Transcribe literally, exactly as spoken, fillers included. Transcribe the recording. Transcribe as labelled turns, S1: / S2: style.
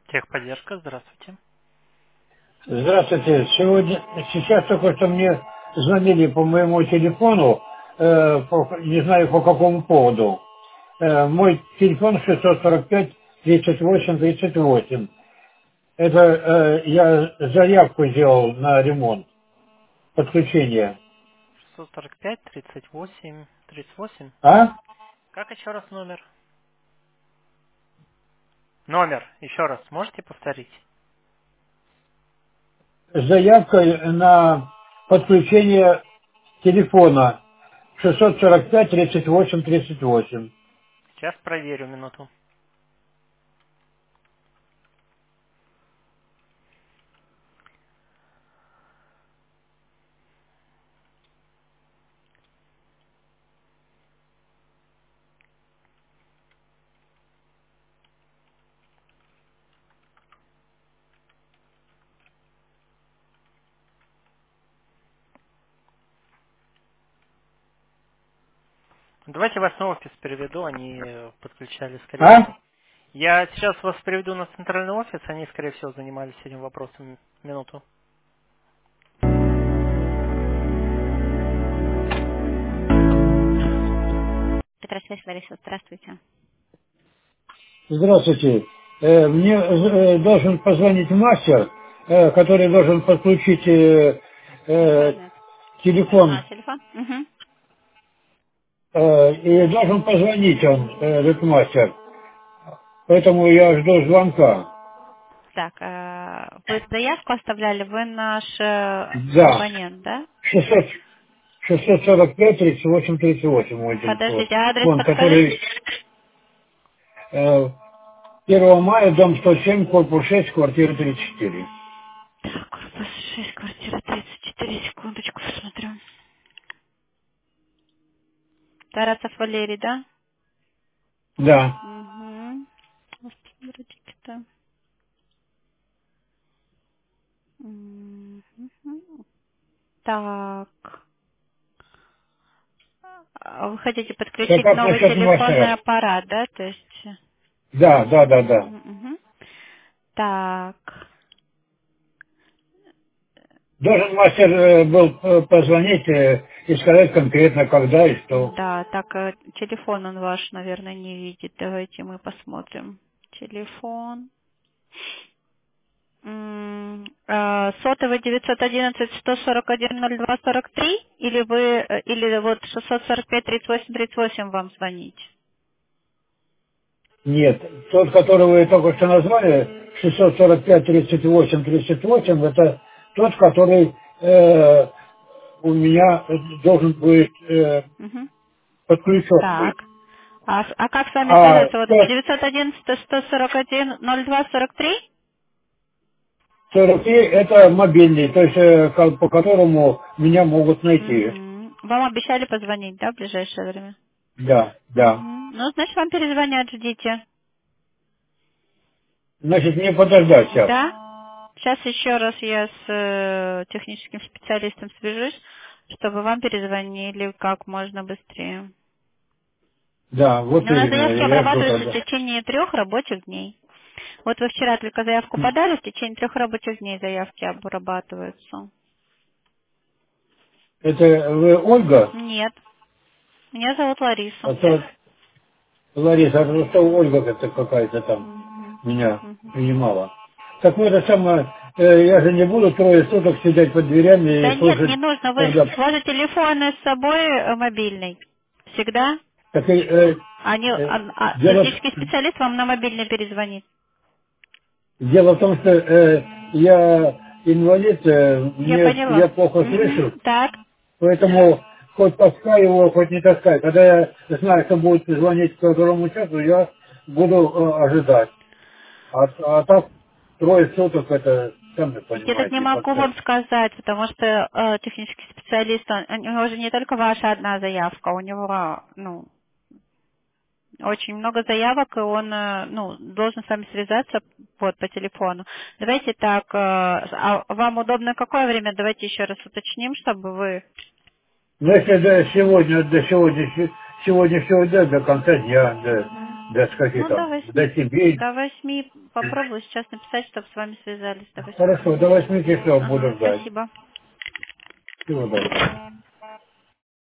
S1: Техподдержка, здравствуйте.
S2: Здравствуйте. Сегодня, сейчас только что мне звонили по моему телефону, э, по- не знаю по какому поводу. Э, мой телефон шестьсот сорок пять тридцать восемь тридцать восемь. Это э, я заявку сделал на ремонт, подключение.
S1: шестьсот сорок пять тридцать восемь тридцать восемь.
S2: А?
S1: Как еще раз номер? Номер, еще раз, можете повторить?
S2: Заявка на подключение телефона шестьсот сорок пять тридцать восемь тридцать восемь.
S1: Сейчас проверю минуту. Давайте вас на офис переведу, они э, подключали, скорее
S2: А?
S1: всего. Я сейчас вас переведу на центральный офис, они, скорее всего, занимались этим вопросом. Минуту. Петросвязь, Лариса, здравствуйте.
S2: Здравствуйте. Э, Мне э, должен позвонить мастер, э, который должен подключить э, э,
S1: Интернет. А,
S2: телефон,
S1: телефон? Угу.
S2: э, и должен позвонить он, э, этот мастер. Поэтому я жду звонка.
S1: Так, э, вы заявку оставляли, вы наш э,
S2: Да.
S1: абонент, да?
S2: шестьсот, шестьсот сорок пять тридцать восемь тридцать восемь мой телефон.
S1: Подождите, а адрес
S2: Вон,
S1: подскажите?
S2: который э, первого мая, дом сто семь, корпус шесть, квартира тридцать четыре.
S1: Так, корпус шесть, квартира тридцать четыре, секундочку, посмотрю. Тарасов Валерий, да?
S2: Да.
S1: Угу. Вроде-то. Мгм. Так. А вы хотите
S2: Что
S1: подключить
S2: как
S1: новый
S2: насчет
S1: телефонный
S2: мастера?
S1: аппарат, да? То есть...
S2: Да, да, да, да.
S1: Мгм. Так.
S2: Должен мастер э, был э, позвонить э, и сказать конкретно, когда и что.
S1: Да, так, э, телефон он ваш, наверное, не видит. Давайте мы посмотрим. Телефон. М, э, Сотовый девятьсот одиннадцать сто сорок один ноль два сорок три или вы э, или вот шестьсот сорок пять тридцать восемь тридцать восемь вам звонить?
S2: Нет, тот, который вы только что назвали, шестьсот сорок пять тридцать восемь тридцать восемь, это тот, который э, у меня э, должен будет э,
S1: Мгм.
S2: подключен быть.
S1: Так. А, с- а как с вами
S2: А
S1: связаться? Вот это
S2: тот
S1: девятьсот одиннадцать сто сорок один ноль два сорок три?
S2: сорок три это мобильный, то есть э, ко- по которому меня могут найти.
S1: Угу. Вам обещали позвонить, да, в ближайшее время?
S2: Да, да.
S1: Угу. Ну, значит, вам перезвонят, ждите.
S2: Значит, мне подождать сейчас.
S1: Да? Сейчас еще раз я с э, техническим специалистом свяжусь, чтобы вам перезвонили как можно быстрее.
S2: Да, вот
S1: У нас
S2: именно,
S1: заявки
S2: я жду
S1: обрабатываются в
S2: тогда.
S1: течение трех рабочих дней. Вот вы вчера только заявку подали, в течение трех рабочих дней заявки обрабатываются.
S2: Это вы Ольга?
S1: Нет, меня зовут
S2: А
S1: Лариса.
S2: то Лариса, а что Ольга это какая-то там
S1: Мгм.
S2: меня
S1: Мгм.
S2: принимала. Так вот это самое, э, я же не буду трое суток сидеть под дверями
S1: Да
S2: и
S1: нет,
S2: слушать,
S1: не нужно. Вы
S2: когда...
S1: сложите телефон с собой э, мобильный. Всегда.
S2: Так, и, э,
S1: Они,
S2: э,
S1: а- а
S2: дело,
S1: технический специалист вам на мобильный перезвонит.
S2: дело в том, что э, я инвалид, э,
S1: Я
S2: мне, я
S1: поняла.
S2: плохо слышу,
S1: Мгм. Так.
S2: поэтому хоть таскай его, хоть не таскай. Когда я знаю, что будет звонить к которому часу, я буду э, ожидать. А, а так трое суток это, сами
S1: Я так не
S2: понимаете,
S1: могу
S2: как-то.
S1: вам сказать, потому что э, технический специалист, он, у него же не только ваша одна заявка, у него, ну, очень много заявок, и он, э, ну, должен с вами связаться вот по телефону. Давайте так, э, а вам удобно какое время? Давайте еще раз уточним, чтобы вы...
S2: Ну, если до сегодня, до сегодня, сегодняшнего дня, до конца дня, да. Да скажи
S1: Ну, до
S2: там,
S1: восьми.
S2: до тебе.
S1: До восьми попробую сейчас написать, чтобы с вами связались до восьми.
S2: Хорошо, до восьми часов буду
S1: Ага,
S2: ждать.
S1: спасибо.
S2: Всего доброго.